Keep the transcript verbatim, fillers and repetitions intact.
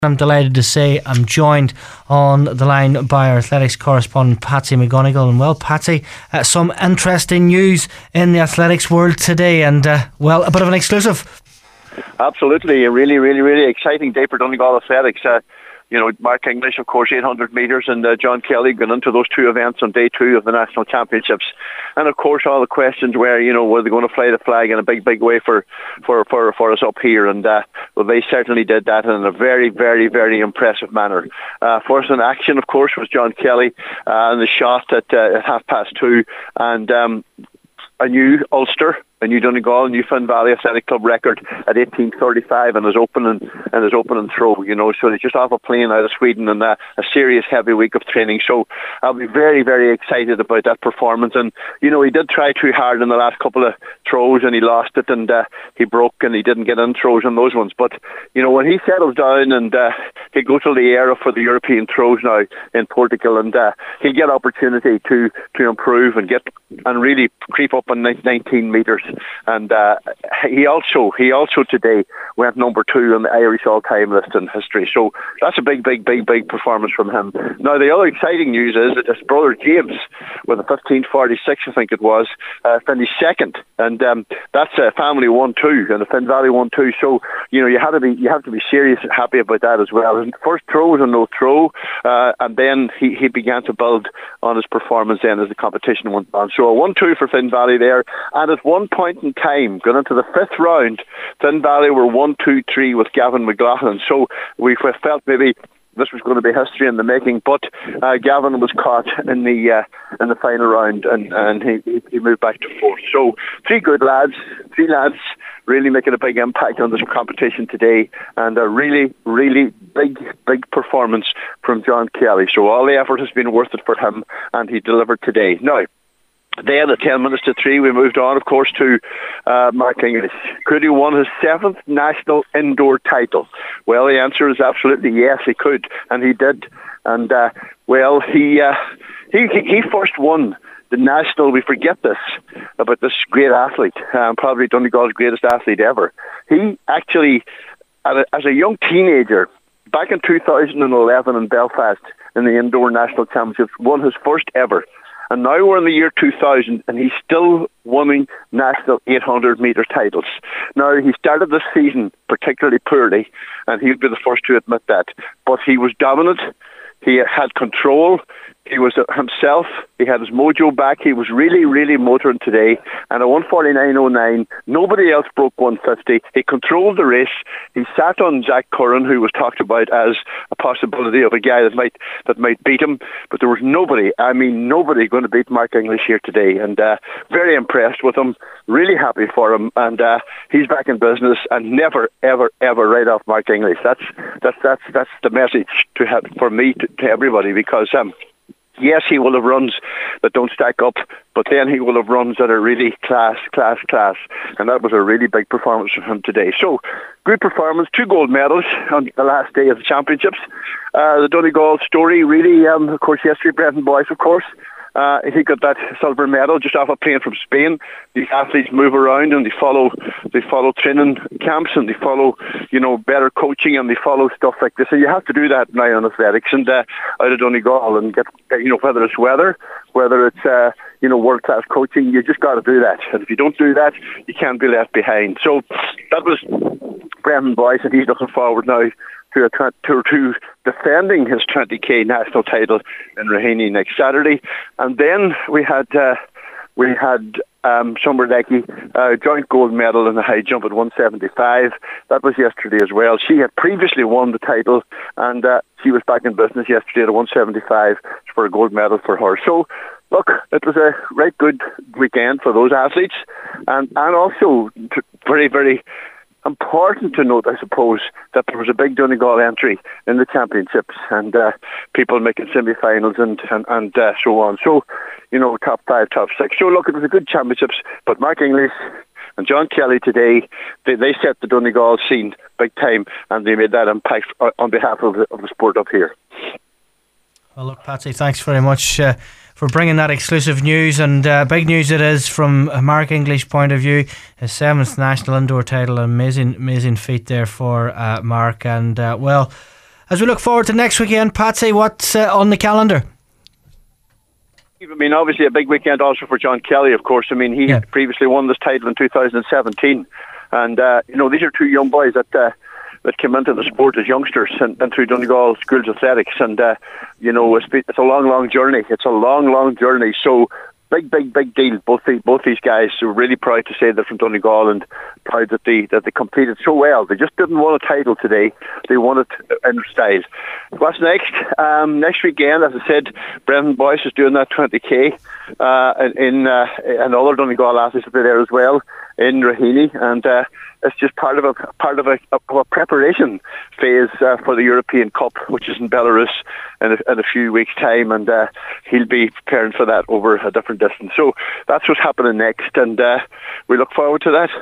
I'm delighted to say I'm joined on the line by our athletics correspondent Patsy McGonigal. And well, Patsy, uh, some interesting news in the athletics world today, and uh, well, a bit of an exclusive. Absolutely, a really, really, really exciting day for Donegal Athletics. Uh, you know, Mark English, of course, eight hundred metres, and uh, John Kelly going into those two events on day two of the National Championships. And of course, all the questions were, you know, were they going to fly the flag in a big, big way for for, for, for us up here? And uh, well, they certainly did that in a very, very, very impressive manner. Uh, first in action, of course, was John Kelly uh, and the shot at, uh, at half past two, and um, a new Ulster, a new Donegal, new Finn Valley Athletic Club record at eighteen thirty-five in his opening and his opening throw. You know, so they just off a plane out of Sweden and uh, a serious heavy week of training. So I'll be very, very excited about that performance. And you know, he did try too hard in the last couple of throws and he lost it, and uh, he broke and he didn't get in throws on those ones. But you know, when he settles down and uh, he'll go to the era for the European throws now in Portugal, and uh, he'll get opportunity to to improve and get and really creep up on nineteen metres. And uh, he also he also today went number two on the Irish all-time list in history. So that's a big, big, big, big performance from him. Now, the other exciting news is that his brother James, with a fifteen forty-six, I think it was, uh, finished second, and um, that's a family one two, and the Finn Valley one two. So you know, you have to be you have to be serious and happy about that as well. His first throw was a no throw, uh, and then he, he began to build on his performance then as the competition went on. So a one two for Finn Valley there, and at one point in time, going into the fifth round, Finn Valley were one two three with Gavin McLaughlin. So we felt maybe this was going to be history in the making, but uh, Gavin was caught in the uh, in the final round, and, and he, he moved back to fourth. So three good lads, three lads really making a big impact on this competition today, and a really, really big, big performance from John Kelly. So all the effort has been worth it for him, and he delivered today. Now, then at ten minutes to three, we moved on, of course, to uh, Mark English. Could he won his seventh national indoor title? Well, the answer is absolutely yes, he could, and he did. And uh, well, he, uh, he he first won the national. We forget this about this great athlete, um, probably Donegal's greatest athlete ever. He actually, as a young teenager, back in two thousand eleven in Belfast in the indoor national championships, won his first ever. And now we're in the year two thousand, and he's still winning national eight hundred metre titles. Now, he started this season particularly poorly, and he'll be the first to admit that. But he was dominant. He had control. He was himself. He had his mojo back. He was really, really motoring today. And at one forty-nine oh nine, nobody else broke one fifty. He controlled the race. He sat on Zach Curran, who was talked about as a possibility of a guy that might that might beat him. But there was nobody, I mean nobody, going to beat Mark English here today. And uh, very impressed with him. Really happy for him. And uh, he's back in business, and never, ever, ever write off Mark English. That's that's that's that's the message to have for me to, to everybody, because um. Yes, he will have runs that don't stack up, but then he will have runs that are really class, class, class. And that was a really big performance from him today. So, good performance, two gold medals on the last day of the championships. Uh, the Donegal story, really, um, of course, yesterday, Brendan Boyce, of course. Uh, he got that silver medal just off a plane from Spain. These athletes move around and they follow, they follow training camps, and they follow, you know, better coaching, and they follow stuff like this. So you have to do that now in athletics, and uh, out of Donegal, and get, you know, whether it's weather, whether it's uh, you know, world class coaching, you just got to do that. And if you don't do that, you can't be left behind. So that was Brendan Boyce, and he's looking forward now to, a, to, to defending his twenty K national title in Raheny next Saturday. And then we had uh, we had um, Summer Leckie, uh, joint gold medal in the high jump at one seventy-five. That was yesterday as well. She had previously won the title, and uh, she was back in business yesterday at one seventy-five for a gold medal for her. So, look, it was a right good weekend for those athletes, and, and also very, very important to note, I suppose, that there was a big Donegal entry in the championships, and uh, people making semi-finals and and, and uh, so on. So, you know, top five, top six. So, look, it was a good championships, but Mark English and John Kelly today, they, they set the Donegal scene big time, and they made that impact on behalf of the, of the sport up here. Well, look, Patsy, thanks very much uh, for bringing that exclusive news, and uh, big news it is from a Mark English point of view. His seventh national indoor title, amazing, amazing feat there for uh, Mark, and uh, well, as we look forward to next weekend, Patsy, what's uh, on the calendar? I mean, obviously a big weekend also for John Kelly, of course. I mean, he yeah. previously won this title in two thousand seventeen. And, uh, you know, these are two young boys that uh, that came into the sport as youngsters and, and through Donegal Schools Athletics. And, uh, you know, it's, it's a long, long journey. It's a long, long journey. So, big, big, big deal. Both the, both these guys are really proud to say they're from Donegal and proud that they that they competed so well. They just didn't win a title today. They won it in style. What's next? Um, next weekend, as I said, Brendan Boyce is doing that twenty K. Uh, in uh, and other Donegal athletes will be there as well in Raheny, and uh, it's just part of a part of a, of a preparation phase uh, for the European Cup, which is in Belarus in a, in a few weeks' time, and uh, he'll be preparing for that over a different distance. So that's what's happening next, and uh, we look forward to that.